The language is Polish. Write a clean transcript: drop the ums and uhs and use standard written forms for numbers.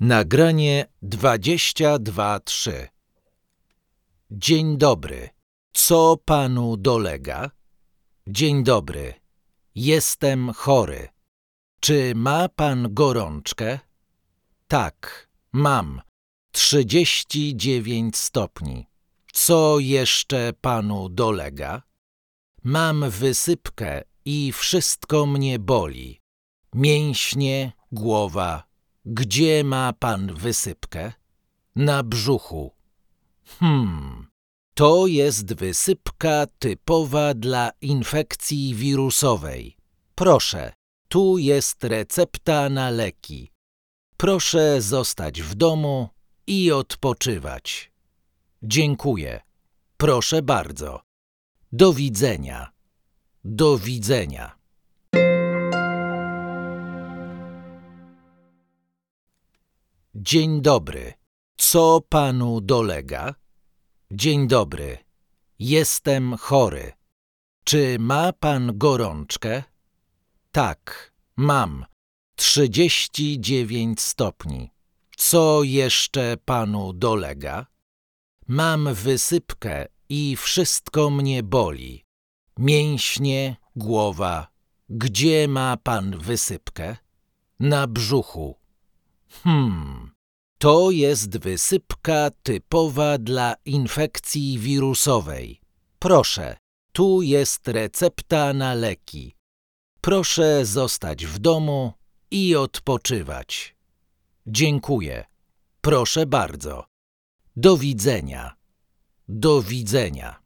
Nagranie 22.3. Dzień dobry. Co panu dolega? Dzień dobry. Jestem chory. Czy ma pan gorączkę? Tak, mam. 39 stopni. Co jeszcze panu dolega? Mam wysypkę i wszystko mnie boli. Mięśnie, głowa. Gdzie ma pan wysypkę? Na brzuchu. To jest wysypka typowa dla infekcji wirusowej. Proszę, tu jest recepta na leki. Proszę zostać w domu i odpoczywać. Dziękuję. Proszę bardzo. Do widzenia. Do widzenia. Dzień dobry. Co panu dolega? Dzień dobry. Jestem chory. Czy ma pan gorączkę? Tak, mam. 39 stopni. Co jeszcze panu dolega? Mam wysypkę i wszystko mnie boli. Mięśnie, głowa. Gdzie ma pan wysypkę? Na brzuchu. To jest wysypka typowa dla infekcji wirusowej. Proszę, tu jest recepta na leki. Proszę zostać w domu i odpoczywać. Dziękuję. Proszę bardzo. Do widzenia. Do widzenia.